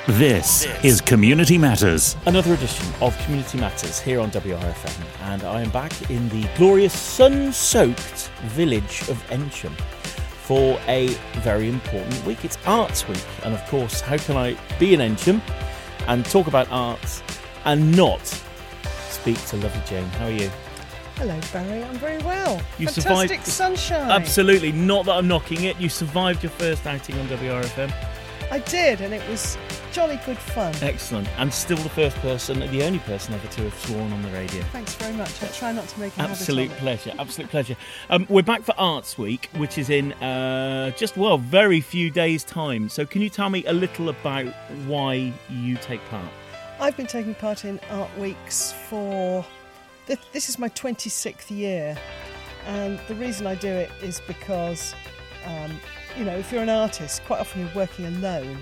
This is Community Matters. Another edition of Community Matters here on WRFM, and I am back in the glorious sun-soaked village of Ensham for a very important week. It's Arts Week, and of course, how can I be in Ensham and talk about arts and not speak to lovely Jane? How are you? Hello, Barry. I'm very well. You Fantastic survived. sunshine. Absolutely, not that I'm knocking it. You survived your first outing on WRFM. I did, and it was jolly good fun. Excellent, and still the first person, the only person ever to have sworn on the radio. Thanks very much. I try not to make a Absolute habit pleasure, absolute pleasure. We're back for Arts Week, which is in very few days' time. So can you tell me a little about why you take part? I've been taking part in Art Weeks for... This is my 26th year, and the reason I do it is because... if you're an artist, quite often you're working alone.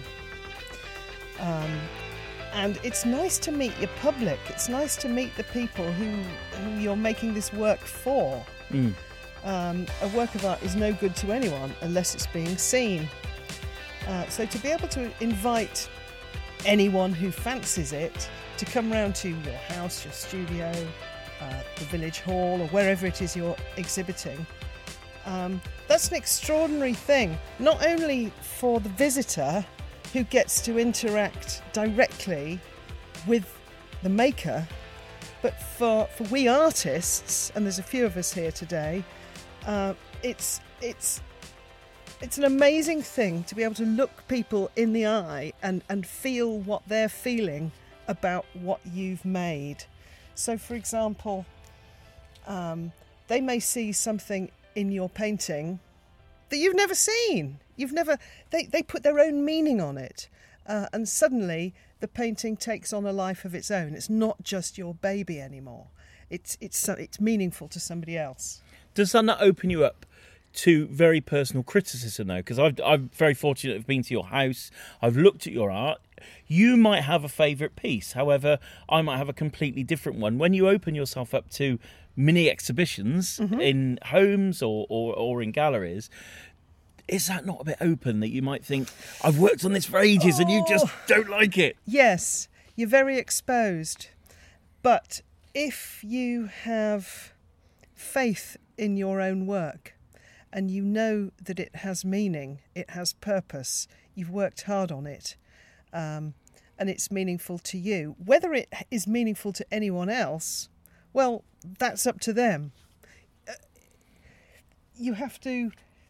And it's nice to meet your public. It's nice to meet the people who you're making this work for. A work of art is no good to anyone unless it's being seen. So to be able to invite anyone who fancies it to come round to your house, your studio, the village hall, or wherever it is you're exhibiting, that's an extraordinary thing, not only for the visitor who gets to interact directly with the maker, but for we artists, and there's a few of us here today, it's an amazing thing to be able to look people in the eye and feel what they're feeling about what you've made. So, for example, they may see something in your painting that you've never seen. They put their own meaning on it, and suddenly the painting takes on a life of its own. It's not just your baby anymore. It's meaningful to somebody else. Does that not open you up to very personal criticism, though? Because I'm very fortunate to have been to your house. I've looked at your art. You might have a favourite piece. However, I might have a completely different one. When you open yourself up to mini exhibitions in homes or in galleries, is that not a bit open that you might think, I've worked on this for ages and you just don't like it? Yes, you're very exposed. But if you have faith in your own work and you know that it has meaning, it has purpose, you've worked hard on it, and it's meaningful to you, whether it is meaningful to anyone else, well, that's up to them. You have to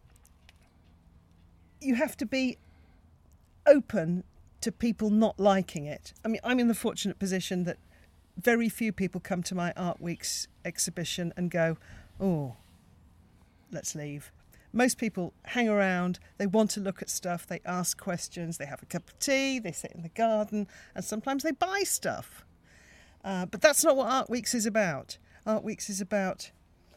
be open to people not liking it. I mean, I'm in the fortunate position that very few people come to my Art Weeks exhibition and go, oh, let's leave. Most people hang around, they want to look at stuff, they ask questions, they have a cup of tea, they sit in the garden, and sometimes they buy stuff. But that's not what Art Weeks is about. Art Weeks is about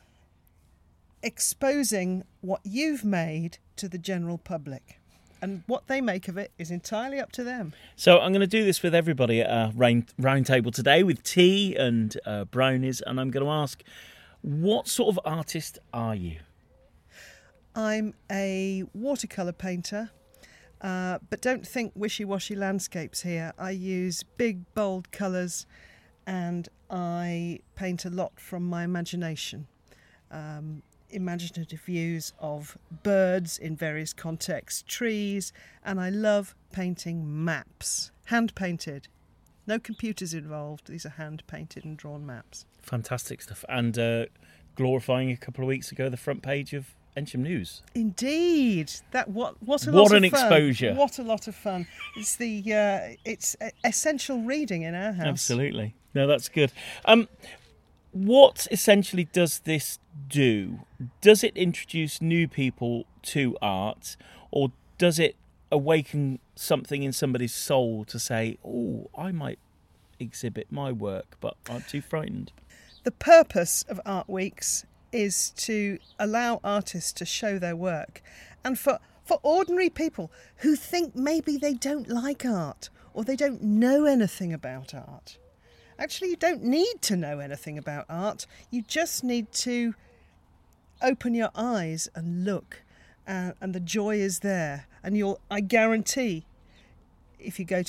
exposing what you've made to the general public. And what they make of it is entirely up to them. So I'm going to do this with everybody at a round table today with tea and brownies. And I'm going to ask, what sort of artist are you? I'm a watercolour painter, but don't think wishy-washy landscapes here. I use big, bold colours and I paint a lot from my imagination. Imaginative views of birds in various contexts, trees, and I love painting maps, hand-painted. No computers involved. These are hand-painted and drawn maps. Fantastic stuff. And glorifying a couple of weeks ago the front page of Ensham News. Indeed, what an exposure! What a lot of fun! It's it's essential reading in our house. Absolutely. No, that's good. What essentially does this do? Does it introduce new people to art, or does it awaken something in somebody's soul to say, oh, I might exhibit my work, but I'm too frightened? The purpose of Art Weeks is to allow artists to show their work, and for ordinary people who think maybe they don't like art or they don't know anything about art. Actually, you don't need to know anything about art. You just need to open your eyes and look, and the joy is there. And I guarantee, if you go to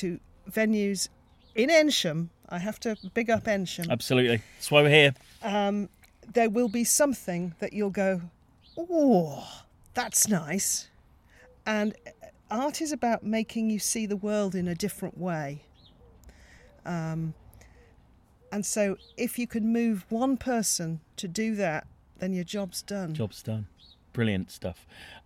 venues in Ensham, I have to big up Ensham. Absolutely. That's why we're here. There will be something that you'll go, oh, that's nice. And art is about making you see the world in a different way. And so if you can move one person to do that, then your job's done. Job's done. Brilliant stuff.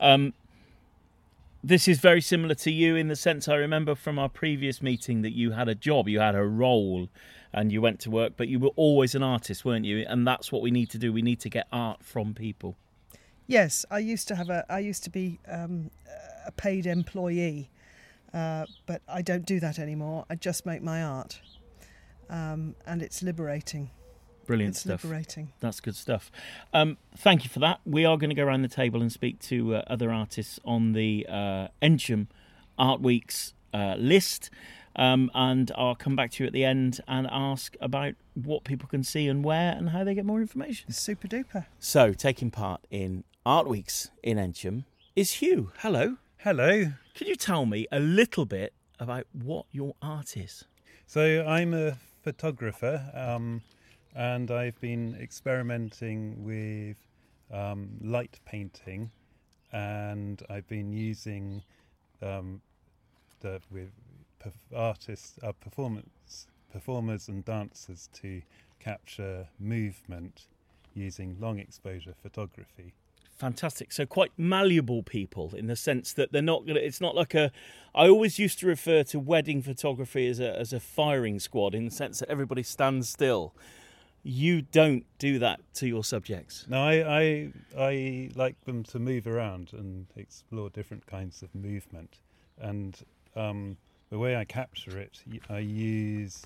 This is very similar to you in the sense I remember from our previous meeting that you had a job, you had a role and you went to work, but you were always an artist, weren't you? And that's what we need to do. We need to get art from people. Yes, I used to be a paid employee, but I don't do that anymore. I just make my art. And it's liberating. Brilliant it's stuff. Liberating. That's good stuff. Thank you for that. We are going to go around the table and speak to other artists on the Ensham Art Week's list. And I'll come back to you at the end and ask about what people can see and where and how they get more information. Super duper. So, taking part in Art Weeks in Ensham is Hugh. Hello. Hello. Can you tell me a little bit about what your art is? So I'm a photographer, and I've been experimenting with light painting, and I've been using with artists, performers and dancers to capture movement using long exposure photography. Fantastic. So quite malleable people in the sense that they're not going to, it's not like I always used to refer to wedding photography as a firing squad in the sense that everybody stands still. You don't do that to your subjects. No, I like them to move around and explore different kinds of movement. And the way I capture it, I use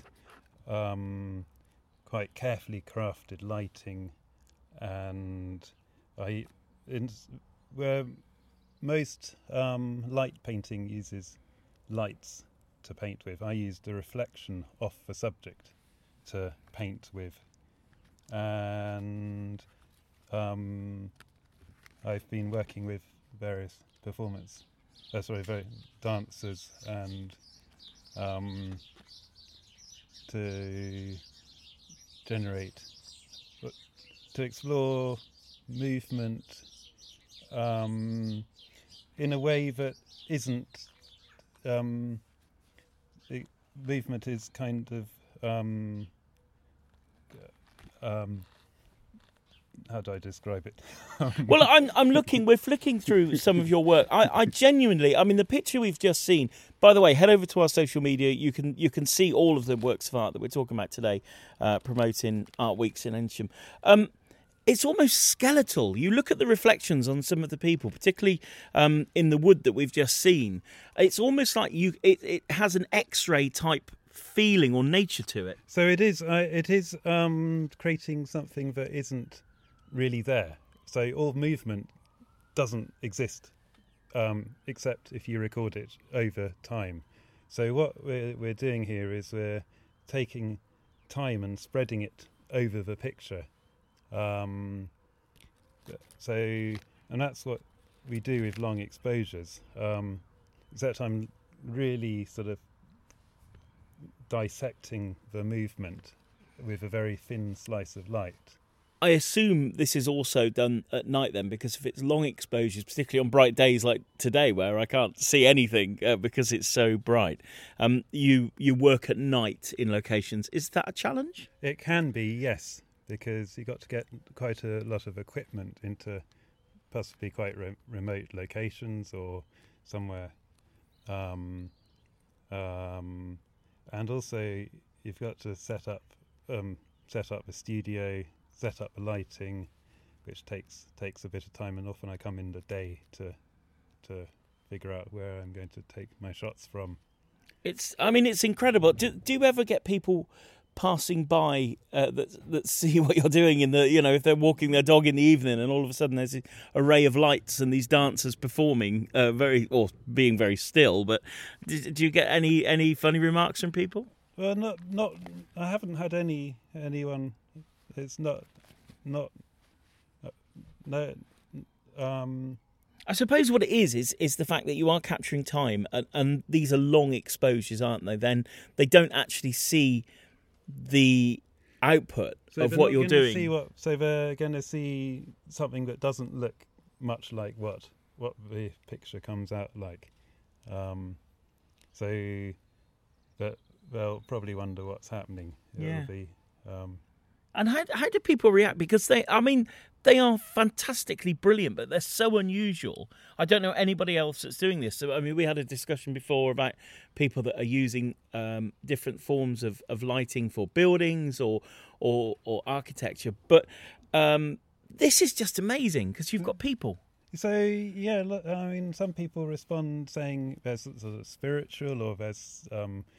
quite carefully crafted lighting, and where most light painting uses lights to paint with, I use the reflection off the subject to paint with. And I've been working with various dancers and to explore movement in a way that isn't movement is kind of how do I describe it? Well, we're flicking through some of your work. I genuinely, the picture we've just seen, by the way, head over to our social media. You can see all of the works of art that we're talking about today, promoting Art Weeks in Ensham. It's almost skeletal. You look at the reflections on some of the people, particularly in the wood that we've just seen. It's almost like it has an X-ray type feeling or nature to it. So it is creating something that isn't really there. So all movement doesn't exist except if you record it over time. So what we're doing here is we're taking time and spreading it over the picture. And that's what we do with long exposures. Except I'm really sort of dissecting the movement with a very thin slice of light. I assume this is also done at night then, because if it's long exposures, particularly on bright days like today where I can't see anything because it's so bright, you work at night in locations. Is that a challenge? It can be, yes, because you've got to get quite a lot of equipment into possibly quite remote locations or somewhere. And also you've got to set up a studio, set up the lighting, which takes a bit of time, and often I come in the day to figure out where I'm going to take my shots from. It's incredible. Do you ever get people passing by that see what you're doing in the, if they're walking their dog in the evening and all of a sudden there's an array of lights and these dancers performing being very still, but do you get any funny remarks from people? Well, not I haven't had anyone. It's not no. I suppose what it is the fact that you are capturing time, and these are long exposures, aren't they? Then they don't actually see the output of what you're doing. So they're going to see something that doesn't look much like what the picture comes out like. So that they'll probably wonder what's happening. Yeah. It'll be, and how do people react? Because they are fantastically brilliant, but they're so unusual. I don't know anybody else that's doing this. So, we had a discussion before about people that are using different forms of lighting for buildings or architecture. But this is just amazing because you've got people. So, yeah, look, some people respond saying there's sort of spiritual, or there's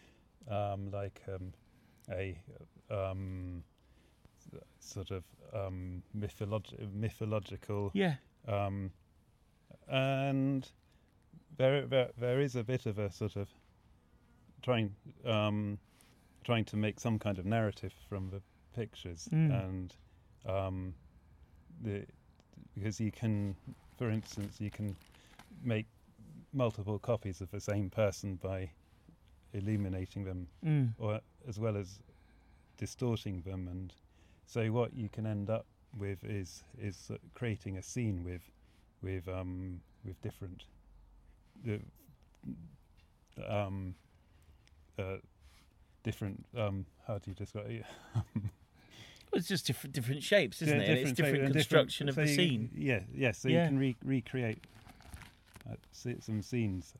sort of mythological. Yeah. And there is a bit of a sort of trying to make some kind of narrative from the pictures, and because you can, for instance, you can make multiple copies of the same person by illuminating them, or as well as distorting them, and so what you can end up with is creating a scene with different different how do you describe it? It's just different shapes, isn't it? It's different construction of the scene. So you can recreate some scenes.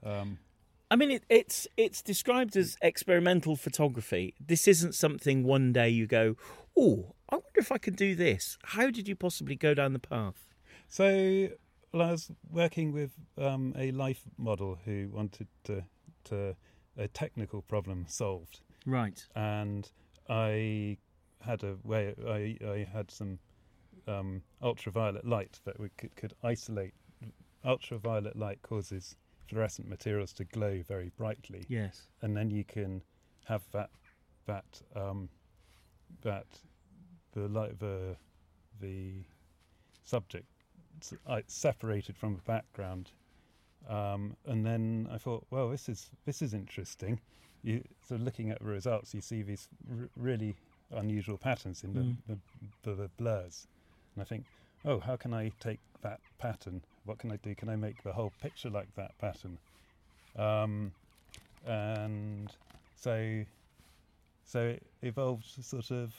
It's described as experimental photography. This isn't something one day you go, oh, I wonder if I could do this. How did you possibly go down the path? So, I was working with a life model who wanted to a technical problem solved. Right. And I had a way. I had some ultraviolet light that we could isolate. Ultraviolet light causes fluorescent materials to glow very brightly. Yes. And then you can have that the subject separated from the background. And then I thought, well, this is interesting. So looking at the results, you see these really unusual patterns in the blurs, and I think, oh, how can I take that pattern? What can I do? Can I make the whole picture like that pattern? And so it evolved sort of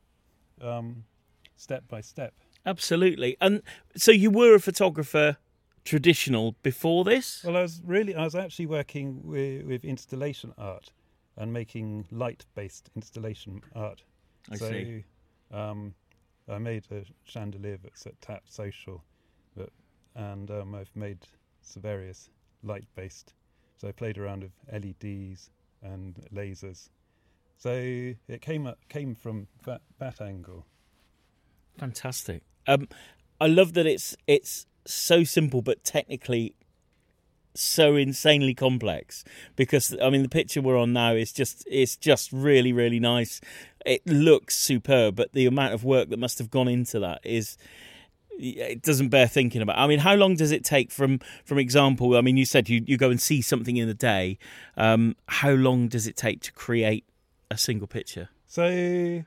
step by step. Absolutely. And so you were a photographer, traditional, before this? Well, I was actually working with installation art and making light-based installation art. I see. I made a chandelier that's at Tap Social, and I've made some various light-based. So I played around with LEDs and lasers. So it came from that angle. Fantastic. I love that it's so simple, but technically so insanely complex. Because the picture we're on now is just really, really nice. It looks superb, but the amount of work that must have gone into that it doesn't bear thinking about. How long does it take from example? You said you go and see something in a day. How long does it take to create a single picture? So,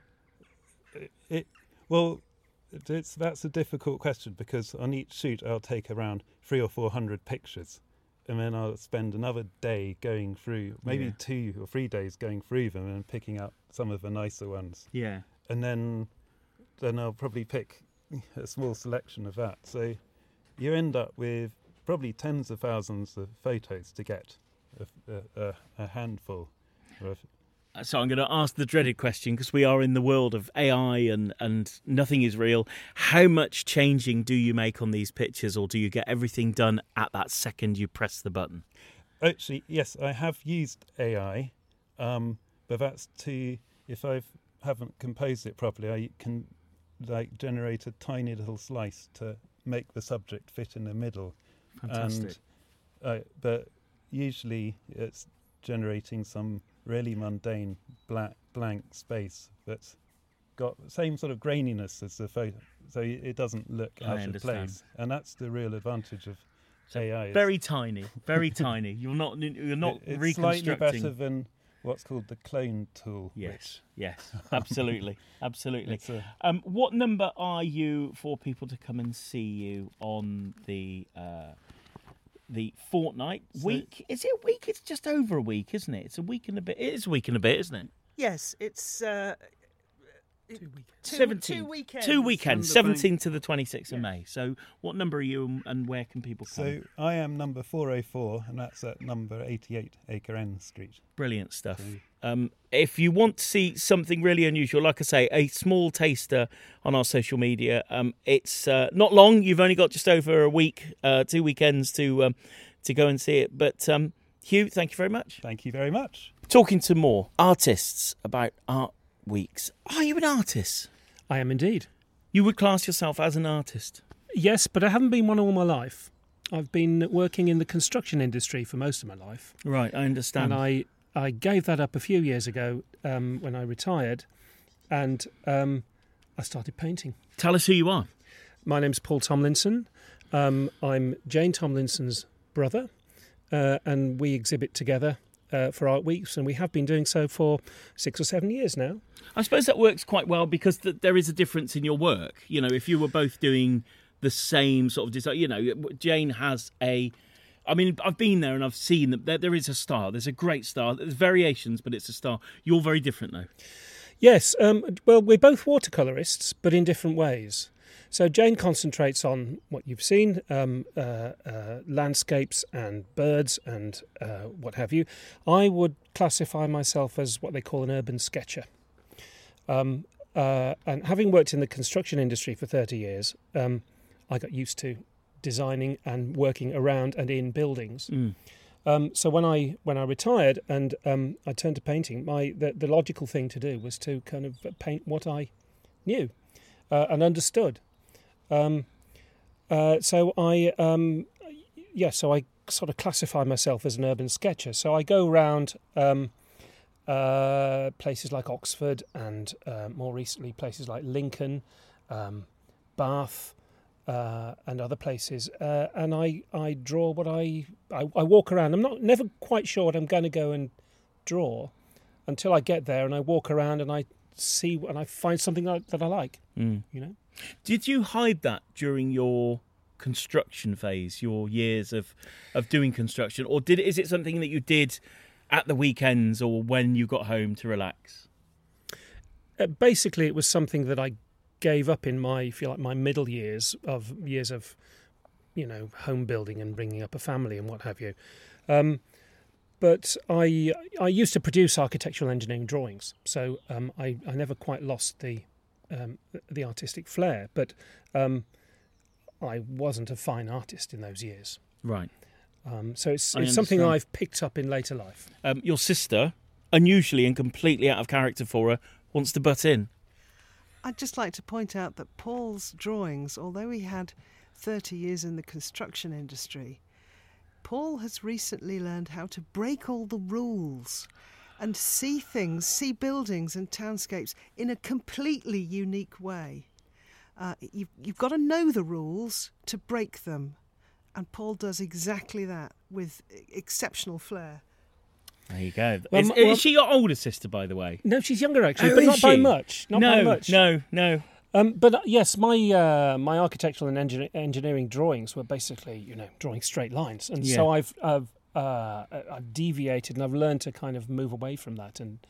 that's a difficult question, because on each shoot I'll take around 300 or 400 pictures, and then I'll spend another day going through, maybe 2 or 3 days going through them and picking out some of the nicer ones. Yeah. And then I'll probably pick a small selection of that. So you end up with probably tens of thousands of photos to get a handful of. So I'm going to ask the dreaded question, because we are in the world of AI and nothing is real. How much changing do you make on these pictures, or do you get everything done at that second you press the button? Actually, yes, I have used AI, but that's if I haven't composed it properly, I can generate a tiny little slice to make the subject fit in the middle. Fantastic. But usually it's generating some really mundane blank space that's got the same sort of graininess as the photo, so it doesn't look out of place. And that's the real advantage of AI. Very tiny, very tiny. You're not It's reconstructing. slightly better than what's called the clone tool. Yes, absolutely, absolutely. It's a- What number are you for people to come and see you on the fortnight week? Is it a week? It's just over a week, isn't it? It's a week and a bit. It is a week and a bit, isn't it? Yes, it's 17. Two weekends. 2 weekends, Number 17th to the 26th of May. So what number are you and where can people come? So I am number 404, and that's at number 88 Acre End Street. Brilliant stuff. So- If you want to see something really unusual, like I say, a small taster on our social media, it's not long. You've only got just over a week, 2 weekends to go and see it. But Hugh, thank you very much. Thank you very much. Talking to more artists about art weeks. Are you an artist? I am indeed. You would class yourself as an artist? Yes, but I haven't been one all my life. I've been working in the construction industry for most of my life. Right, I understand. And I gave that up a few years ago when I retired, and I started painting. Tell us who you are. My name's Paul Tomlinson. I'm Jane Tomlinson's brother, and we exhibit together for Art Weeks, and we have been doing so for 6 or 7 years now. I suppose that works quite well because there is a difference in your work. You know, if you were both doing the same sort of design, you know, Jane has I mean, I've been there and I've seen that there is a style. There's a great style. There's variations, but it's a style. You're very different, though. Yes, well, we're both watercolourists, but in different ways. So Jane concentrates on what you've seen, landscapes and birds and what have you. I would classify myself as what they call an urban sketcher. And having worked in the construction industry for 30 years, I got used to designing and working around and in buildings. So when I retired and I turned to painting, the logical thing to do was to kind of paint what I knew and understood. So I sort of classify myself as an urban sketcher. So I go around places like Oxford and more recently places like Lincoln, Bath, and other places, and I draw what I walk around. I'm never quite sure what I'm going to go and draw until I get there, and I walk around and I see and I find something that I like. You know. Did you hide that during your construction phase, your years of doing construction, or is it something that you did at the weekends or when you got home to relax? Basically, it was something that I gave up in my, if you like, my middle years of you know, home building and bringing up a family and what have you. But I used to produce architectural engineering drawings, so I never quite lost the artistic flair. But I wasn't a fine artist in those years. Right. So it's something I've picked up in later life. Your sister, unusually and completely out of character for her, wants to butt in. I'd just like to point out that Paul's drawings, although he had 30 years in the construction industry, Paul has recently learned how to break all the rules and see buildings and townscapes in a completely unique way. You've got to know the rules to break them, and Paul does exactly that with exceptional flair. There you go. Well, Is she your older sister, by the way? No, she's younger actually, Oh, but is not by she? much. Not by much. No. But yes, my architectural and engineering drawings were basically, you know, drawing straight lines, and so I've deviated and I've learned to kind of move away from that and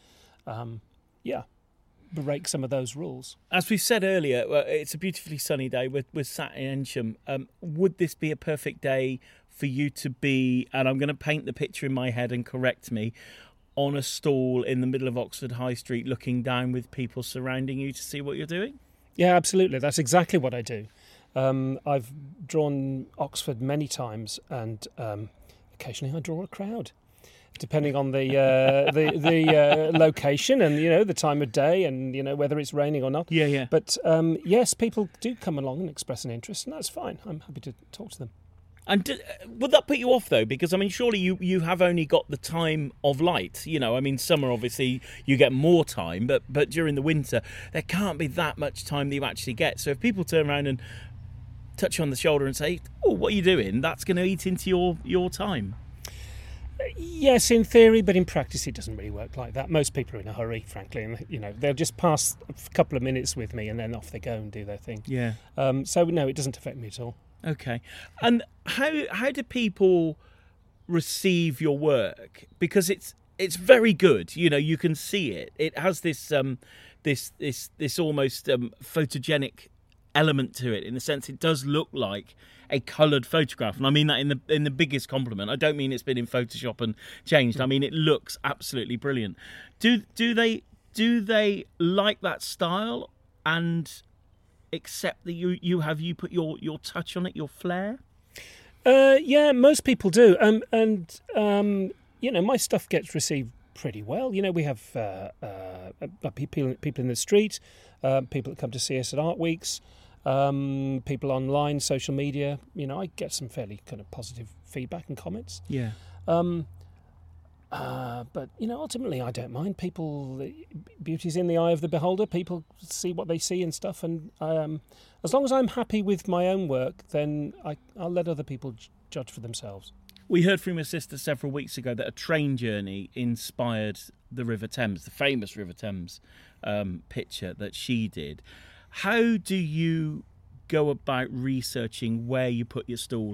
break some of those rules. As we said earlier, it's a beautifully sunny day. We're sat in Ensham. Would this be a perfect day for you to be, and I'm going to paint the picture in my head and correct me, on a stall in the middle of Oxford High Street looking down with people surrounding you to see what you're doing? Yeah, absolutely. That's exactly what I do. I've drawn Oxford many times, and occasionally I draw a crowd, depending on the location and, you know, the time of day and, you know, whether it's raining or not. Yeah. But yes, people do come along and express an interest, and that's fine. I'm happy to talk to them. And would that put you off, though? Because, I mean, surely you have only got the time of light. You know, I mean, summer, obviously, you get more time, but during the winter, there can't be that much time that you actually get. So if people turn around and touch you on the shoulder and say, "Oh, what are you doing?" That's going to eat into your time. Yes, in theory, but in practice it doesn't really work like that. Most people are in a hurry, frankly, and they'll just pass a couple of minutes with me and then off they go and do their thing. Yeah. So no, it doesn't affect me at all. Okay. And how do people receive your work? Because it's very good. You can see it. It has this this almost photogenic element to it, in the sense it does look like a coloured photograph, and I mean that in the biggest compliment. I don't mean it's been in Photoshop and changed. I mean it looks absolutely brilliant. Do they like that style and accept that you put your touch on it, your flair? Yeah, most people do, and my stuff gets received pretty well. We have people in the street, people that come to see us at Art Weeks. People online, social media. I get some fairly kind of positive feedback and comments. Yeah. But ultimately, I don't mind. Beauty's in the eye of the beholder. People see what they see and stuff, and as long as I'm happy with my own work, then I'll let other people judge for themselves. We heard from your sister several weeks ago that a train journey inspired the River Thames, the famous River Thames picture that she did. How do you go about researching where you put your stall?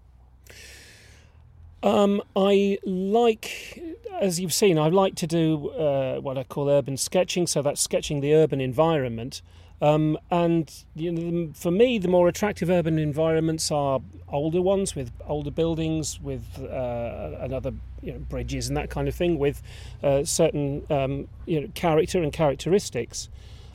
I like, as you've seen, I like to do what I call urban sketching, so that's sketching the urban environment. And for me, the more attractive urban environments are older ones with older buildings, with another bridges and that kind of thing, with certain character and characteristics.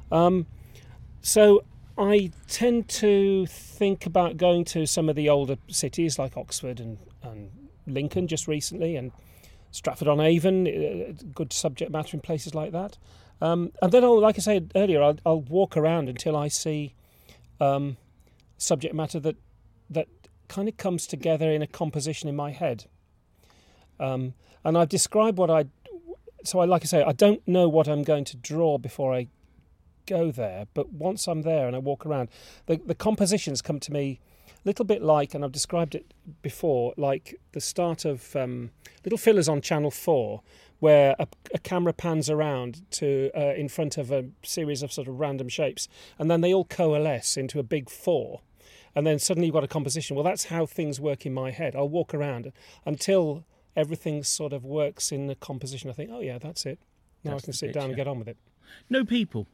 So I tend to think about going to some of the older cities like Oxford and Lincoln just recently, and Stratford-on-Avon, good subject matter in places like that. And then, like I said earlier, I'll walk around until I see subject matter that kind of comes together in a composition in my head. And I've described like I say, I don't know what I'm going to draw before I go there, but once I'm there and I walk around, the compositions come to me a little bit like, and I've described it before, like the start of little fillers on Channel 4, where a camera pans around to in front of a series of sort of random shapes, and then they all coalesce into a big 4, and then suddenly you've got a composition. Well, that's how things work in my head. I'll walk around until everything sort of works in the composition. I think, oh yeah, that's it. Now I can sit down and get on with it. No people.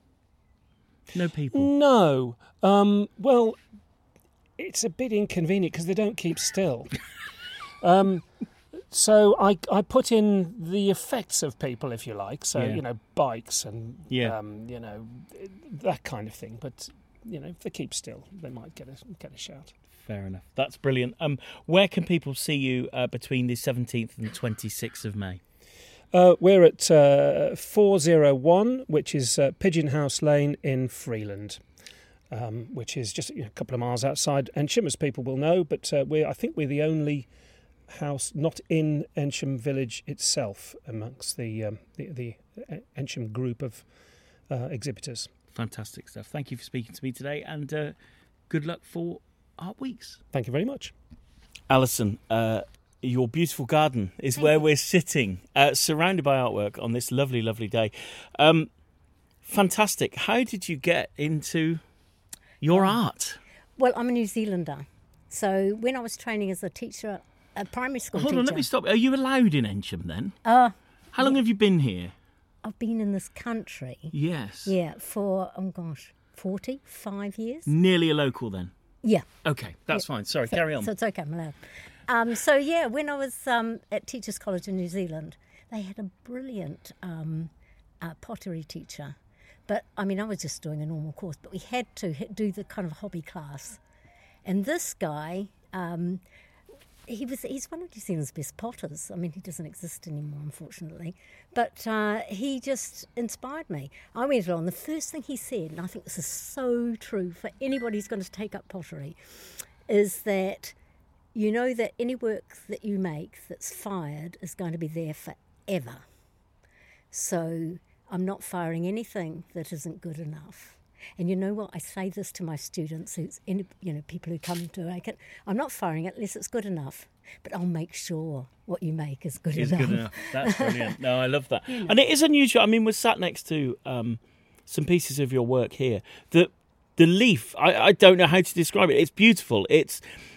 No. Well, it's a bit inconvenient because they don't keep still. So I put in the effects of people, if you like. So, bikes and, that kind of thing. But, if they keep still, they might get a shout. Fair enough. That's brilliant. Where can people see you between the 17th and 26th of May? We're at 401, which is Pigeon House Lane in Freeland, which is just a couple of miles outside Ensham, as people will know. But I think we're the only house not in Ensham Village itself amongst the Ensham group of exhibitors. Fantastic stuff. Thank you for speaking to me today, and good luck for Art Weeks. Thank you very much. Alison, your beautiful garden is where we're sitting, surrounded by artwork on this lovely, lovely day. Fantastic. How did you get into your art? Well, I'm a New Zealander. So when I was training as a teacher, a primary school teacher... Hold on, let me stop. Are you allowed in Ensham then? How long have you been here? I've been in this country. Yes. Yeah, for, 45 years. Nearly a local then? Yeah. Okay, that's fine. Sorry, carry on. So it's okay, I'm allowed. When I was at Teachers College in New Zealand, they had a brilliant pottery teacher. But, I was just doing a normal course, but we had to do the kind of hobby class. And this guy, he's one of New Zealand's best potters. He doesn't exist anymore, unfortunately. But he just inspired me. I went along. The first thing he said, and I think this is so true for anybody who's going to take up pottery, is that you know that any work that you make that's fired is going to be there forever. So I'm not firing anything that isn't good enough. And you know what? I say this to my students, people who come to make it. I'm not firing it unless it's good enough, but I'll make sure what you make is good enough. Good enough. That's brilliant. No, I love that. And it is unusual. I mean, we're sat next to some pieces of your work here. The leaf, I don't know how to describe it. It's beautiful. It's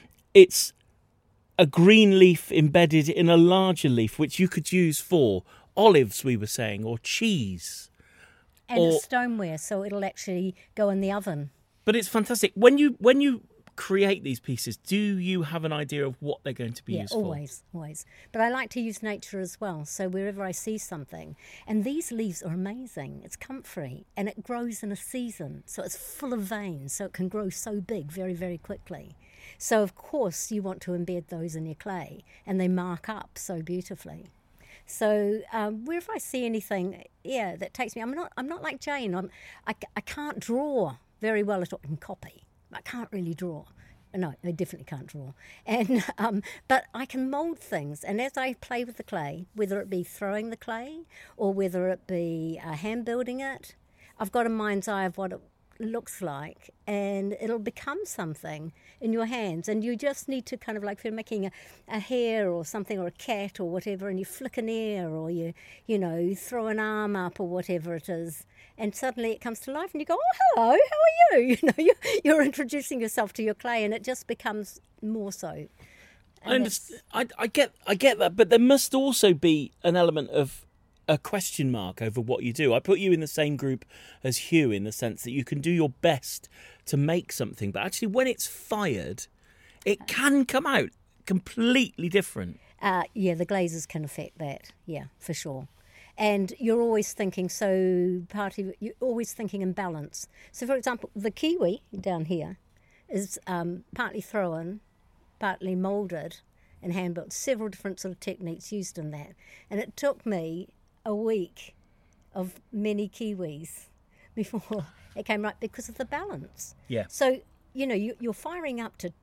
a green leaf embedded in a larger leaf, which you could use for olives, we were saying, or cheese. And it's stoneware, so it'll actually go in the oven. But it's fantastic. When you create these pieces, do you have an idea of what they're going to be used for? Always. But I like to use nature as well. So wherever I see something, and these leaves are amazing. It's comfrey, and it grows in a season, so it's full of veins, so it can grow so big very, very quickly. So of course you want to embed those in your clay, and they mark up so beautifully. So wherever I see anything, that takes me. I'm not like Jane. I can't draw very well at all. I can copy. I can't really draw. No, I definitely can't draw. And but I can mould things. And as I play with the clay, whether it be throwing the clay or whether it be hand building it, I've got a mind's eye of what it looks like, and it'll become something in your hands. And you just need to kind of, like, if you're making a hare or something, or a cat or whatever, and you flick an ear, or you throw an arm up or whatever it is, and suddenly it comes to life, and you go, oh, hello, how are you? You're introducing yourself to your clay, and it just becomes more so. I understand. I get that, but there must also be an element of a question mark over what you do. I put you in the same group as Hugh, in the sense that you can do your best to make something, but actually when it's fired, it can come out completely different. The glazes can affect that, for sure. And you're always thinking, you're always thinking in balance. So, for example, the kiwi down here is partly thrown, partly moulded and hand-built. Several different sort of techniques used in that. And it took me a week of many kiwis before it came right, because of the balance. Yeah. So, you're firing up to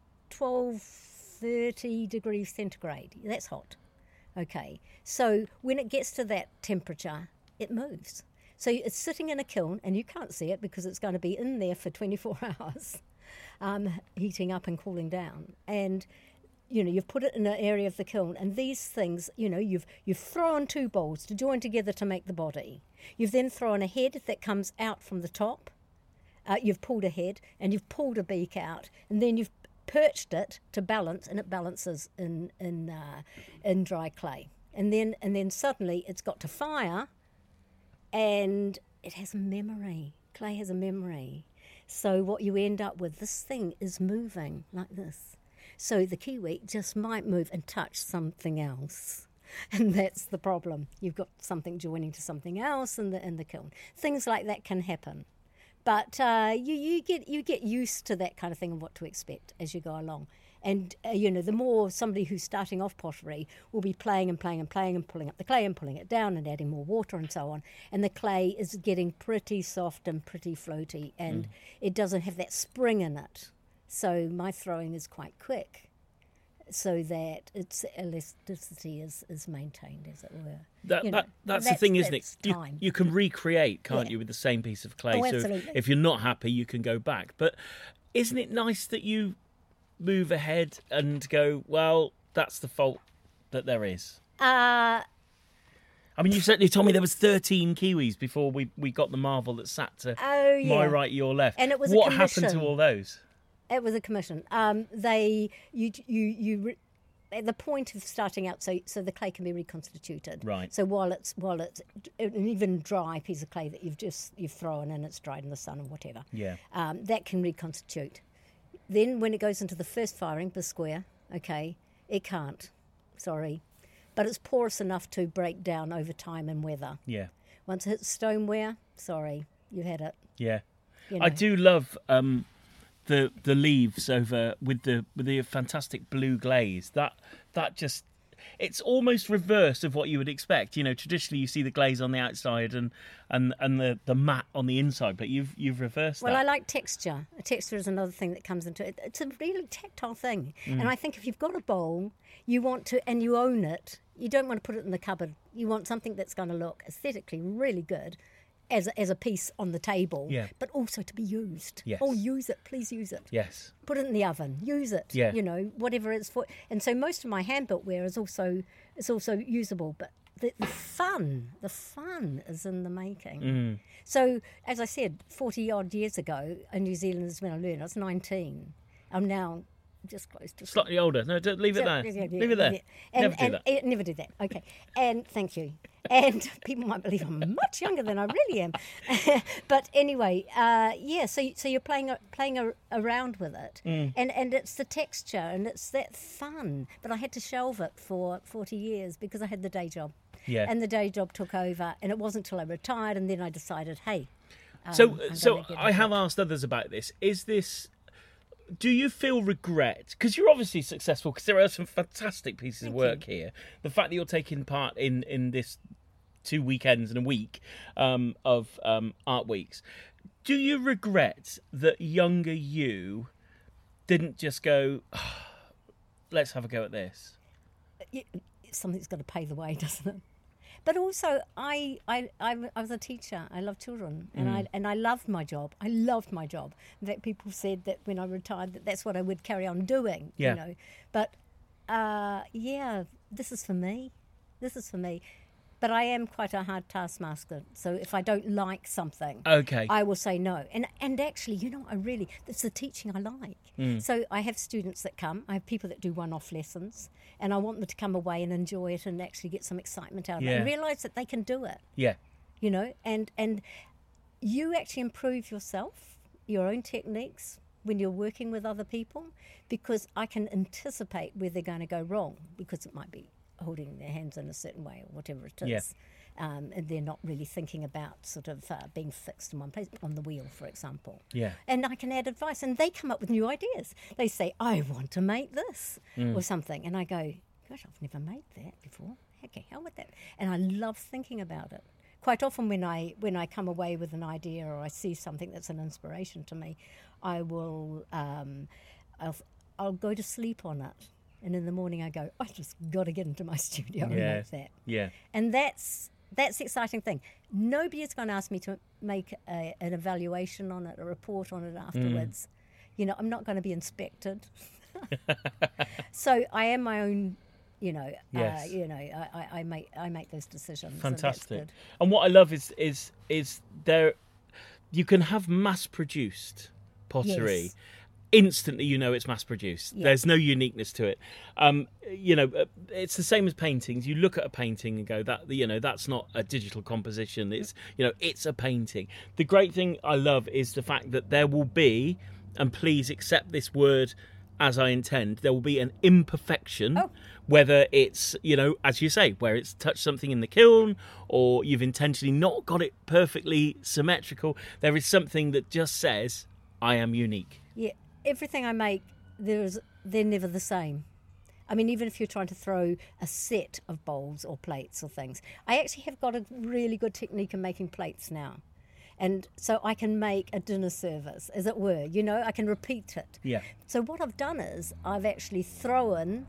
12-30 degrees centigrade. That's hot. Okay. So when it gets to that temperature, it moves. So it's sitting in a kiln, and you can't see it because it's going to be in there for 24 hours, heating up and cooling down. And you've put it in an area of the kiln, and these things, you've thrown two balls to join together to make the body. You've then thrown a head that comes out from the top. You've pulled a head, and you've pulled a beak out, and then you've perched it to balance, and it balances in dry clay. And then suddenly it's got to fire, and it has a memory. Clay has a memory. So what you end up with, this thing is moving like this. So the kiwi just might move and touch something else. And that's the problem. You've got something joining to something else in the kiln. Things like that can happen. But you get used to that kind of thing and what to expect as you go along. And, the more somebody who's starting off pottery will be playing and playing and playing and pulling up the clay and pulling it down and adding more water and so on. And the clay is getting pretty soft and pretty floaty, and it doesn't have that spring in it. So my throwing is quite quick, so that its elasticity is maintained, as it were. That's the thing, isn't it? Time. You can recreate, can't you, with the same piece of clay? Oh, so absolutely. if you're not happy, you can go back. But isn't it nice that you move ahead and go, well, that's the fault that there is? I mean, you certainly told me there was 13 kiwis before we got the marvel that sat to my right, your left. And it was what happened to all those? It was a commission. At the point of starting out, so the clay can be reconstituted. Right. So while it's an even dry piece of clay that you've thrown and it's dried in the sun or whatever. Yeah. That can reconstitute. Then when it goes into the first firing, the square, okay, it can't. Sorry. But it's porous enough to break down over time and weather. Yeah. Once it hits stoneware, sorry, you had it. Yeah. You know. I do love the leaves over with the fantastic blue glaze. That just, it's almost reverse of what you would expect. You know, traditionally you see the glaze on the outside and the matte on the inside, but you've reversed that. Well, I like texture. Texture is another thing that comes into it. It's a really tactile thing. And I think if you've got a bowl, you want to, and you own it, you don't want to put it in the cupboard. You want something that's going to look aesthetically really good as a piece on the table, Yeah. but also to be used. Yes. Oh, use it, please use it. Yes. Put it in the oven, use it. Yeah. You know, whatever it's for. And so most of my hand-built ware is also usable, but the fun is in the making. So, as I said, 40-odd years ago in New Zealand is when I learned. I was 19. I'm now just close to... Slightly older. No, leave it there. Leave it there. Never do that. Never do that. Okay. And thank you. And people might believe I'm much younger than I really am. But anyway, so you're playing around with it. And it's the texture and it's that fun. But I had to shelve it for 40 years because I had the day job. Yeah. And the day job took over. And it wasn't until I retired and then I decided, hey... So get I have asked others about this. Do you feel regret? Because you're obviously successful, because there are some fantastic pieces of work here. The fact that you're taking part in this 2 weekends in a week of art weeks. Do you regret that younger you didn't just go, let's have a go at this? Something's got to pay the way, doesn't it? But also, I was a teacher. I love children, and I loved my job. I loved my job. In fact, people said that when I retired, that's what I would carry on doing. Yeah. You know, but this is for me. This is for me. But I am quite a hard taskmaster. So if I don't like something, Okay. I will say no. And actually, you know, it's the teaching I like. So I have students that come. I have people that do one-off lessons. And I want them to come away and enjoy it and actually get some excitement out of it. And realise that they can do it. Yeah. You know, and you actually improve yourself, your own techniques, when you're working with other people. Because I can anticipate where they're going to go wrong. Because it might be holding their hands in a certain way or whatever it is. Yeah. And they're not really thinking about sort of being fixed in one place, on the wheel, for example. Yeah. And I can add advice, and they come up with new ideas. They say, I want to make this or something. And I go, gosh, I've never made that before. Okay, hell with that. And I love thinking about it. Quite often when I come away with an idea or I see something that's an inspiration to me, I will, I'll go to sleep on it. And in the morning I go, I just got to get into my studio and make that. Yeah. And that's the exciting thing. Nobody is going to ask me to make an evaluation on it, a report on it afterwards. You know, I'm not going to be inspected. So I am my own, you know, Yes. I make those decisions. Fantastic. And that's And what I love is there you can have mass produced pottery. Yes. Instantly, you know it's mass produced. Yeah. There's no uniqueness to it. You know, it's the same as paintings. You look at a painting and go, that, you know, that's not a digital composition. It's, you know, it's a painting. The great thing I love is the fact that there will be, and please accept this word as I intend, there will be an imperfection. Oh. Whether it's, you know, as you say, where it's touched something in the kiln or you've intentionally not got it perfectly symmetrical, there is something that just says, I am unique. Yeah, everything I make, they're never the same. I mean, even if you're trying to throw a set of bowls or plates or things, I actually have got a really good technique in making plates now. And so I can make a dinner service, as it were, you know, I can repeat it. Yeah. So what I've done is I've actually thrown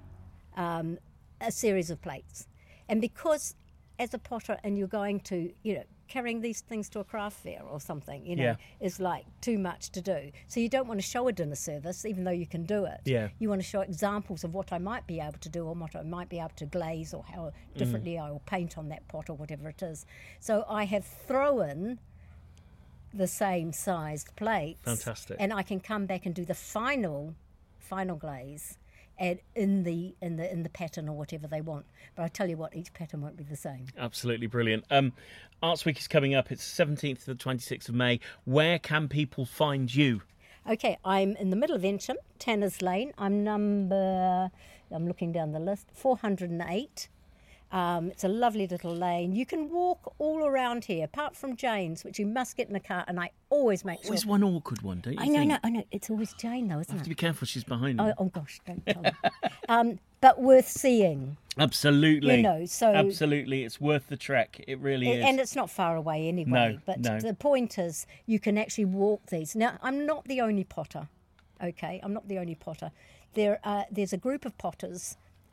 a series of plates. And because as a potter and you're going to, you know, carrying these things to a craft fair or something, you know, is like too much to do. So you don't want to show a dinner service, even though you can do it. Yeah. You want to show examples of what I might be able to do or what I might be able to glaze or how differently I will paint on that pot or whatever it is. So I have thrown the same sized plates. Fantastic. And I can come back and do the final glaze and in the pattern or whatever they want. But I tell you what, each pattern won't be the same. Absolutely brilliant. Arts Week is coming up. It's 17th to the 26th of May. Where can people find you? Okay, I'm in the middle of Ensham, Tanner's Lane. I'm looking down the list, 408. It's a lovely little lane. You can walk all around here, apart from Jane's, which you must get in a car, and I always make sure... Always one awkward one, don't you I think? know. It's always Jane, though, isn't You have to it? be careful, she's behind you. Oh, gosh, don't tell me. But worth seeing. Absolutely. You know, so... Absolutely, it's worth the trek. It really is. And it's not far away anyway. No, but no. the point is, you can actually walk these. Now, I'm not the only potter, okay? I'm not the only potter. There's a group of potters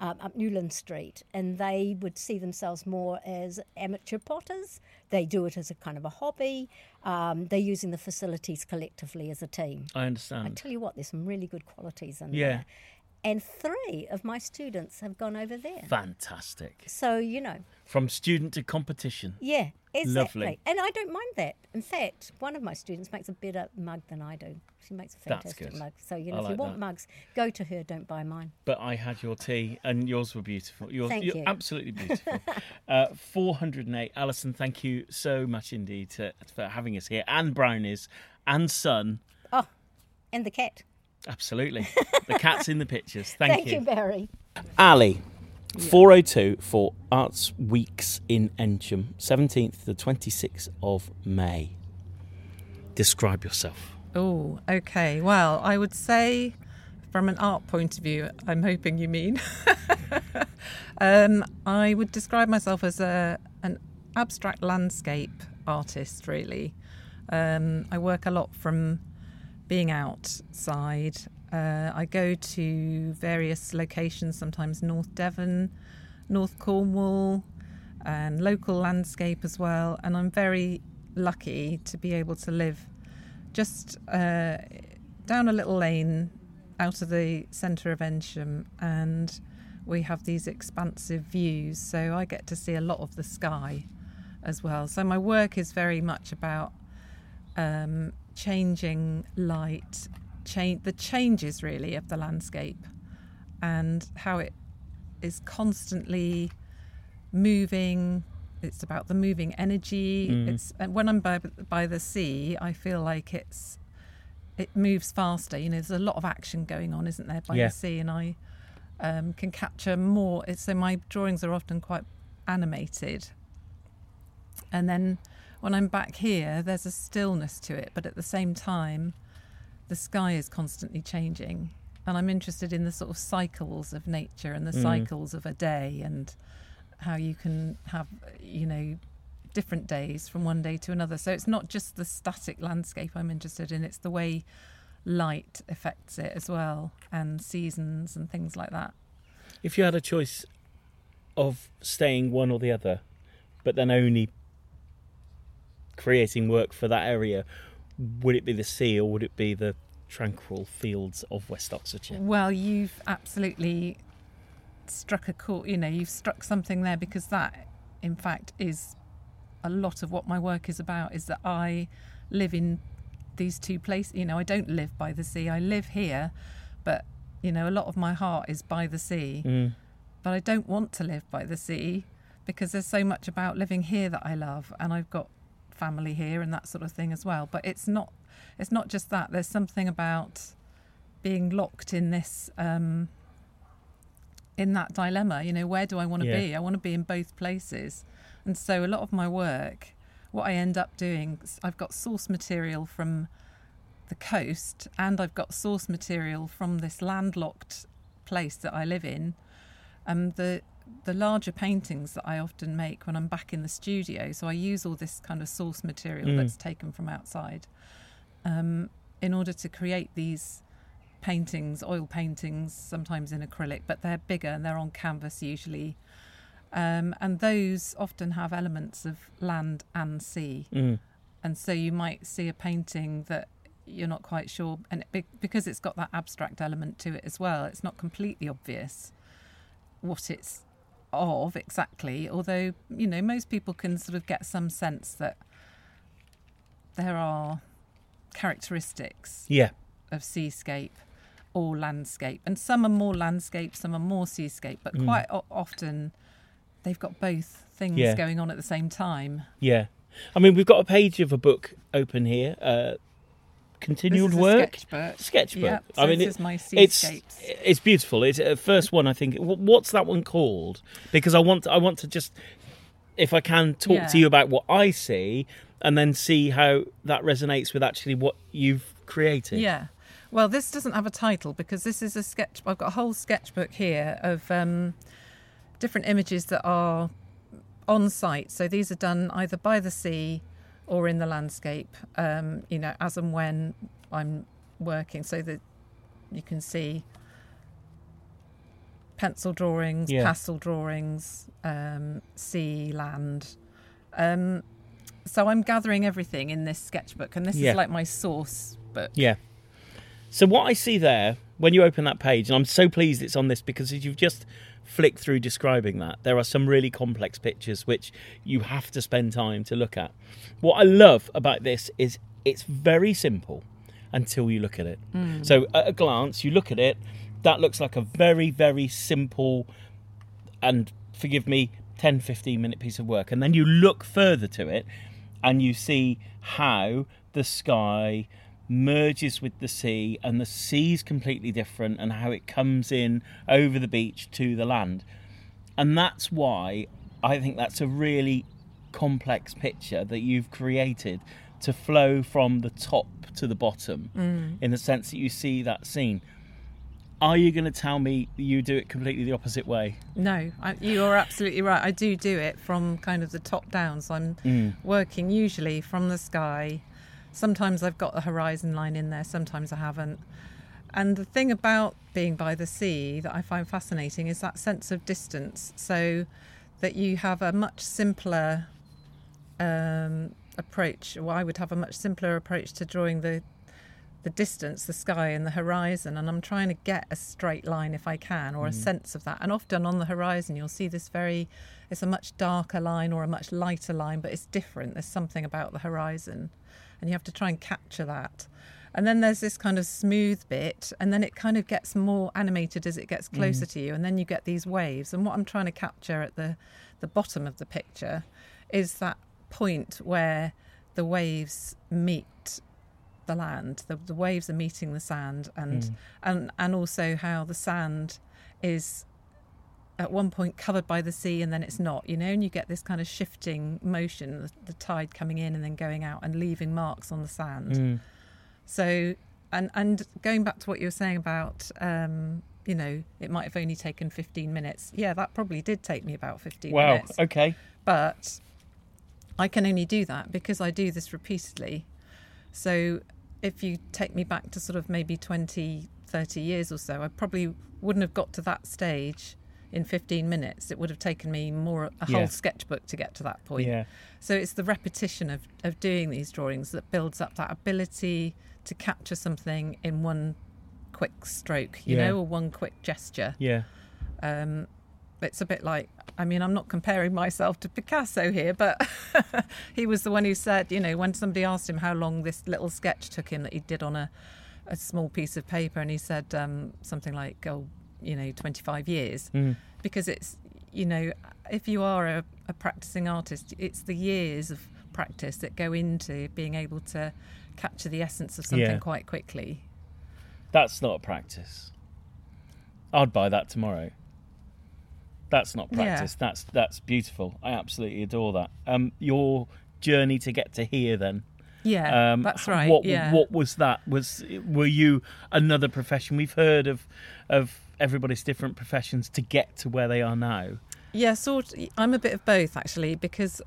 up Newland Street, and they would see themselves more as amateur potters. They do it as a kind of a hobby. They're using the facilities collectively as a team. I understand. I tell you what, there's some really good qualities in Yeah. there. And 3 of my students have gone over there. Fantastic. So, you know, From student to competition. yeah, exactly. Lovely. And I don't mind that. In fact, one of my students makes a better mug than I do. She makes a That's fantastic good. mug. So, you I know, if you like want that. mugs, go to her, don't buy mine. But I had your tea, and yours were beautiful. You're Thank you. absolutely beautiful. 408. Alison, thank you so much indeed for having us here, and brownies, and sun. Oh, and the cat. Absolutely. The cat's in the pictures. Thank you, Barry. Ali, 402 for Arts Weeks in Ensham, 17th to the 26th of May. Describe yourself. Oh, okay. Well, I would say from an art point of view, I'm hoping you mean, I would describe myself as an abstract landscape artist, really. I work a lot from being outside. I go to various locations, sometimes North Devon, North Cornwall, and local landscape as well. And I'm very lucky to be able to live just down a little lane out of the centre of Ensham, and we have these expansive views, so I get to see a lot of the sky as well. So my work is very much about changing light, the changes really of the landscape, and how it is constantly moving. It's about the moving energy. And when I'm by the sea, I feel like it moves faster. You know, there's a lot of action going on, isn't there, by the sea, and I can capture more. So my drawings are often quite animated. And then when I'm back here, there's a stillness to it, but at the same time, the sky is constantly changing. And I'm interested in the sort of cycles of nature and the cycles of a day, and how you can have, you know, different days from one day to another. So it's not just the static landscape I'm interested in, it's the way light affects it as well, and seasons and things like that. If you had a choice of staying one or the other, but then only creating work for that area, would it be the sea or would it be the tranquil fields of West Oxfordshire? Well, you've absolutely struck a chord, you know, you've struck something there, because that, in fact, is a lot of what my work is about, is that I live in these two places. You know, I don't live by the sea, I live here, but, you know, a lot of my heart is by the sea. But I don't want to live by the sea, because there's so much about living here that I love, and I've got family here and that sort of thing as well. But it's not just that. There's something about being locked in this in that dilemma. You know, where do I want to be? I want to be in both places. And so a lot of my work, what I end up doing, I've got source material from the coast, and I've got source material from this landlocked place that I live in. The larger paintings that I often make when I'm back in the studio, so I use all this kind of source material that's taken from outside in order to create these paintings, oil paintings, sometimes in acrylic, but they're bigger and they're on canvas usually. And those often have elements of land and sea. And so you might see a painting that you're not quite sure, and because it's got that abstract element to it as well, it's not completely obvious what it's of exactly, although, you know, most people can sort of get some sense that there are characteristics of seascape or landscape, and some are more landscape, some are more seascape, but quite often they've got both things going on at the same time. I mean, we've got a page of a book open here, continued work sketchbook. Yeah, so I mean, this is my seascapes. It's beautiful. It's first one, I think. What's that one called? Because I want to just, if I can, talk to you about what I see, and then see how that resonates with actually what you've created. Yeah. Well, this doesn't have a title because this is a sketch. I've got a whole sketchbook here of different images that are on site. So these are done either by the sea or in the landscape, you know, as and when I'm working, so that you can see pencil drawings, Yeah. pastel drawings, sea, land. So I'm gathering everything in this sketchbook, and this Yeah. is like my source book. Yeah. So what I see there, when you open that page, and I'm so pleased it's on this, because as you've just flicked through describing that, there are some really complex pictures which you have to spend time to look at. What I love about this is it's very simple until you look at it. So at a glance, you look at it, that looks like a very, very simple and, forgive me, 10, 15-minute piece of work. And then you look further to it and you see how the sky merges with the sea, and the sea's completely different, and how it comes in over the beach to the land. And that's why I think that's a really complex picture that you've created to flow from the top to the bottom, in the sense that you see that scene. Are you going to tell me you do it completely the opposite way? No, you're absolutely right. I do it from kind of the top down. So I'm working usually from the sky. Sometimes I've got a horizon line in there, sometimes I haven't. And the thing about being by the sea that I find fascinating is that sense of distance, so that you have a much simpler approach. Well, I would have a much simpler approach to drawing the distance, the sky and the horizon, and I'm trying to get a straight line if I can, or a sense of that. And often on the horizon you'll see this it's a much darker line or a much lighter line, but it's different. There's something about the horizon, and you have to try and capture that. And then there's this kind of smooth bit, and then it kind of gets more animated as it gets closer to you, and then you get these waves. And what I'm trying to capture at the bottom of the picture is that point where the waves meet the land. The waves are meeting the sand, and also how the sand is at one point covered by the sea and then it's not, and you get this kind of shifting motion, the tide coming in and then going out and leaving marks on the sand. So and going back to what you were saying about it might have only taken 15 minutes. Yeah, that probably did take me about 15 minutes. Wow, okay. But I can only do that because I do this repeatedly. So if you take me back to sort of maybe 20, 30 years or so, I probably wouldn't have got to that stage in 15 minutes. It would have taken me a whole sketchbook to get to that point. Yeah. So it's the repetition of doing these drawings that builds up that ability to capture something in one quick stroke, or one quick gesture. Yeah. It's a bit like, I'm not comparing myself to Picasso here, but he was the one who said, when somebody asked him how long this little sketch took him that he did on a small piece of paper, and he said something like, 25 years. Because it's, if you are a practicing artist, it's the years of practice that go into being able to capture the essence of something quite quickly. That's not a practice. I'd buy that tomorrow. That's not practice. Yeah. That's beautiful. I absolutely adore that. Your journey to get to here, then. Yeah, that's right. What was that? Were you another profession? We've heard of everybody's different professions to get to where they are now. Yeah, I'm a bit of both actually, because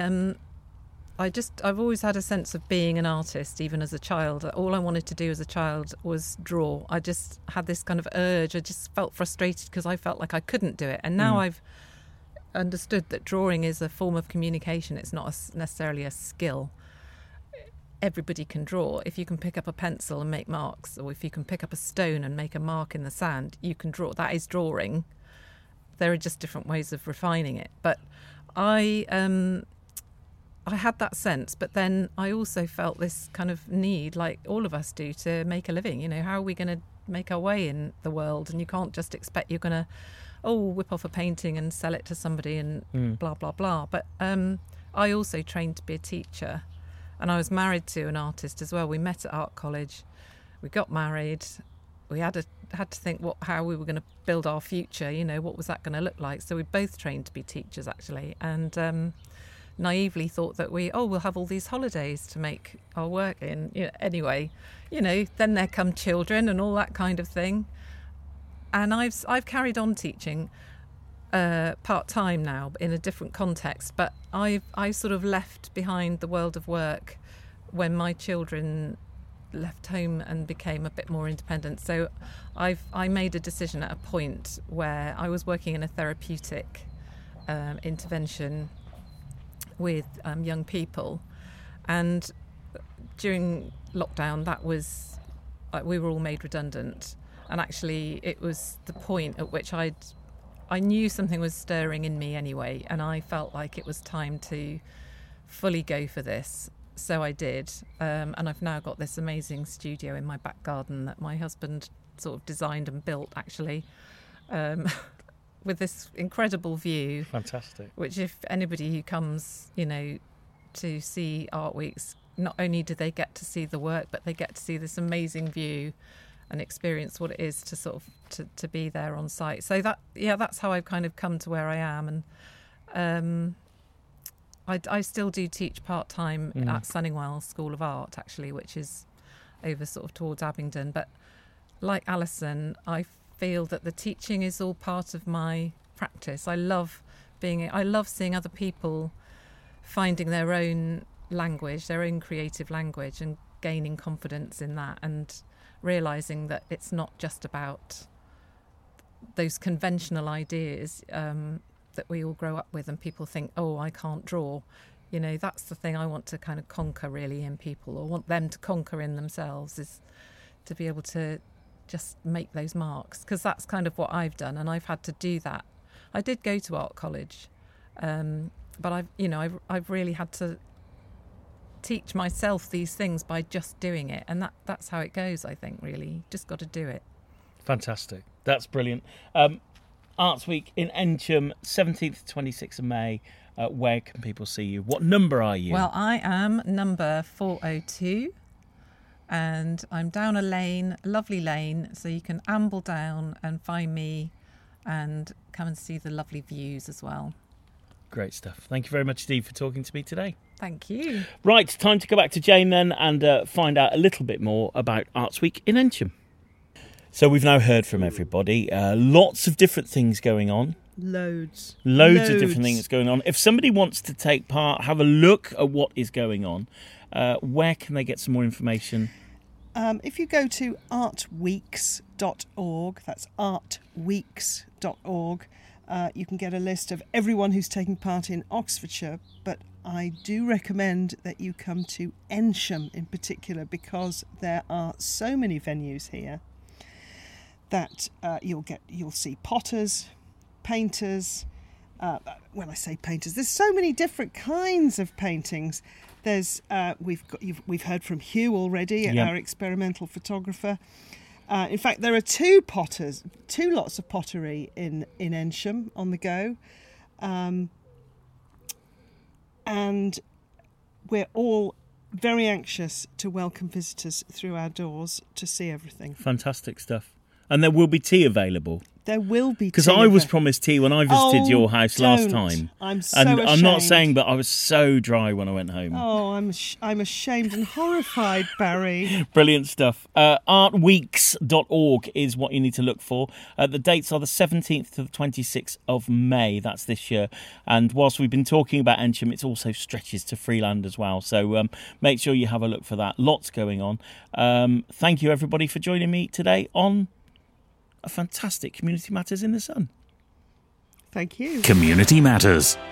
I've always had a sense of being an artist, even as a child. All I wanted to do as a child was draw. I just had this kind of urge. I just felt frustrated because I felt like I couldn't do it. And now I've understood that drawing is a form of communication. It's not necessarily a skill. Everybody can draw. If you can pick up a pencil and make marks, or if you can pick up a stone and make a mark in the sand, you can draw. That is drawing. There are just different ways of refining it. But I had that sense, but then I also felt this kind of need, like all of us do, to make a living. How are we going to make our way in the world? And you can't just expect you're going to, whip off a painting and sell it to somebody and blah, blah, blah. But I also trained to be a teacher, and I was married to an artist as well. We met at art college. We got married. We had to think how we were going to build our future. What was that going to look like? So we both trained to be teachers, actually, and naively thought that we'll have all these holidays to make our work in. Anyway, then there come children and all that kind of thing. And I've carried on teaching part-time now in a different context, but I sort of left behind the world of work when my children left home and became a bit more independent. So I made a decision at a point where I was working in a therapeutic intervention with young people, and during lockdown that was we were all made redundant, and actually it was the point at which I knew something was stirring in me anyway, and I felt like it was time to fully go for this. So I did, and I've now got this amazing studio in my back garden that my husband sort of designed and built, actually, with this incredible view. Fantastic. Which, if anybody who comes, to see Art Weeks, not only do they get to see the work, but they get to see this amazing view and experience what it is to sort of to be there on site. So that's how I've kind of come to where I am, and I still do teach part-time at Sunningwell School of Art, actually, which is over sort of towards Abingdon. But like Alison, I feel that the teaching is all part of my practice. I love seeing other people finding their own language, their own creative language, and gaining confidence in that, and realising that it's not just about those conventional ideas that we all grow up with, and people think, oh, I can't draw. That's the thing I want to kind of conquer really in people, or want them to conquer in themselves, is to be able to just make those marks, because that's kind of what I've done, and I've had to do that. I did go to art college, but I've really had to teach myself these things by just doing it, and that's how it goes, I think, really. Just got to do it. Fantastic. That's brilliant. Arts Week in Ensham, 17th to 26th of May. Where can people see you? What number are you? Well, I am number 402, and I'm down a lovely lane, so you can amble down and find me and come and see the lovely views as well. Great stuff. Thank you very much, Steve, for talking to me today. Thank you. Right, time to go back to Jane then and find out a little bit more about Arts Week in Ensham. So we've now heard from everybody. Lots of different things going on. Loads of different things going on. If somebody wants to take part, have a look at what is going on, where can they get some more information? If you go to artweeks.org, that's artweeks.org, you can get a list of everyone who's taking part in Oxfordshire, but I do recommend that you come to Ensham in particular, because there are so many venues here that you'll see potters, painters. When I say painters, there's so many different kinds of paintings. There's we've heard from Hugh already, our experimental photographer. In fact, there are two lots of pottery in Ensham on the go, and we're all very anxious to welcome visitors through our doors to see everything. Fantastic stuff. And there will be tea available. There will be tea. Because I was promised tea when I visited your house last time. I'm so ashamed. I'm not saying, but I was so dry when I went home. Oh, I'm ashamed and horrified, Barry. Brilliant stuff. Artweeks.org is what you need to look for. The dates are the 17th to the 26th of May. That's this year. And whilst we've been talking about Ensham, it also stretches to Freeland as well. So make sure you have a look for that. Lots going on. Thank you, everybody, for joining me today on a fantastic Community Matters in the Sun. Thank you. Community Matters.